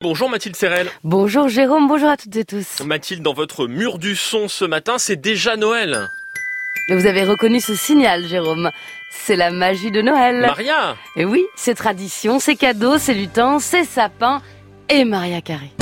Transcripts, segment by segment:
Bonjour Mathilde Serrel. Bonjour Jérôme, bonjour à toutes et tous. Mathilde, dans votre mur du son ce matin, c'est déjà Noël. Vous avez reconnu ce signal, Jérôme. C'est la magie de Noël. Maria. Et oui, c'est tradition, c'est cadeau, c'est lutin, c'est sapin et Maria Carré.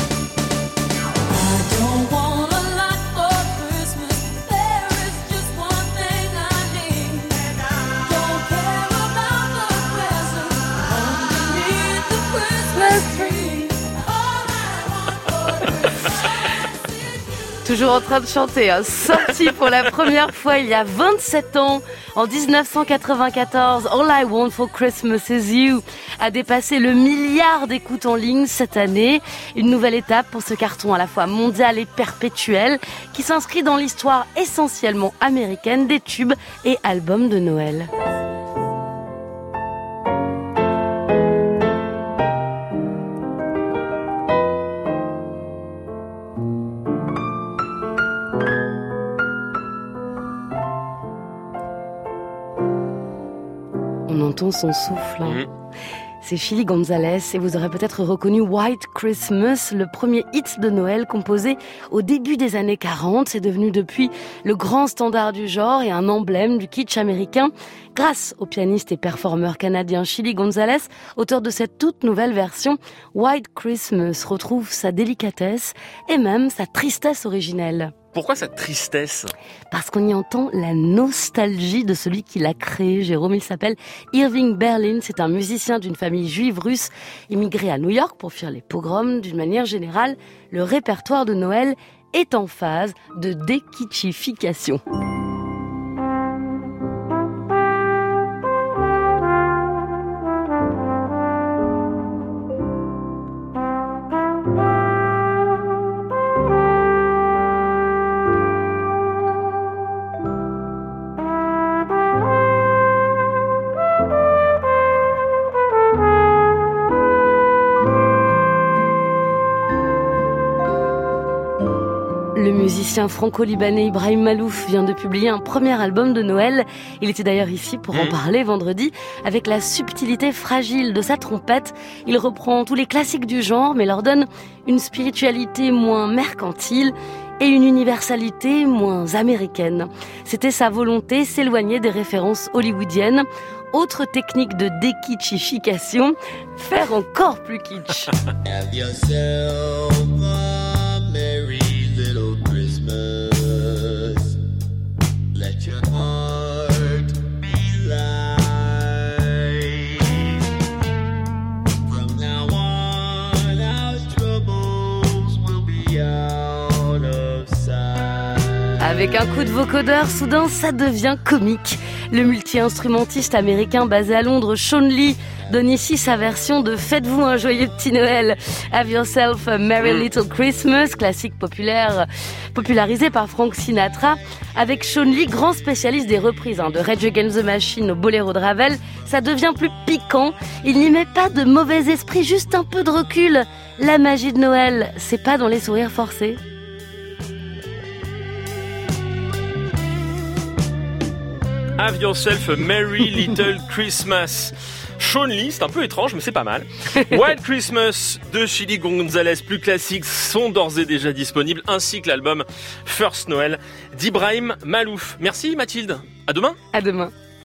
Toujours en train de chanter, sorti pour la première fois il y a 27 ans, en 1994, All I Want for Christmas is You a dépassé le milliard d'écoutes en ligne cette année. Une nouvelle étape pour ce carton à la fois mondial et perpétuel qui s'inscrit dans l'histoire essentiellement américaine des tubes et albums de Noël. On entend son souffle. C'est Chilly González et vous aurez peut-être reconnu White Christmas, le premier hit de Noël composé au début des années 40. C'est devenu depuis le grand standard du genre et un emblème du kitsch américain grâce au pianiste et performeur canadien Chilly González, auteur de cette toute nouvelle version. White Christmas retrouve sa délicatesse et même sa tristesse originelle. Pourquoi cette tristesse ? Parce qu'on y entend la nostalgie de celui qui l'a créé, Jérôme. Il s'appelle Irving Berlin. C'est un musicien d'une famille juive russe immigré à New York pour fuir les pogroms. D'une manière générale, le répertoire de Noël est en phase de dékitschification. Le musicien franco-libanais Ibrahim Malouf vient de publier un premier album de Noël. Il était d'ailleurs ici pour en parler vendredi. Avec la subtilité fragile de sa trompette, il reprend tous les classiques du genre, mais leur donne une spiritualité moins mercantile et une universalité moins américaine. C'était sa volonté, s'éloigner des références hollywoodiennes. Autre technique de dékitschification, faire encore plus kitsch. Have yourself a merry little Christmas. Let your heart be light. From now on, our troubles will be out of sight. Avec un coup de vocodeur, soudain, ça devient comique. Le multi-instrumentiste américain basé à Londres, Sean Lee, donne ici sa version de Faites-vous un joyeux petit Noël. Have Yourself a Merry Little Christmas, classique populaire, popularisé par Frank Sinatra. Avec Sean Lee, grand spécialiste des reprises, de Rage Against the Machine au Boléro de Ravel, ça devient plus piquant. Il n'y met pas de mauvais esprit, juste un peu de recul. La magie de Noël, c'est pas dans les sourires forcés. Have Yourself a Merry Little Christmas. Sean Lee, c'est un peu étrange, mais c'est pas mal. White Christmas de Chilly González, plus classiques, sont d'ores et déjà disponibles, ainsi que l'album First Noel d'Ibrahim Malouf. Merci Mathilde, à demain. À demain.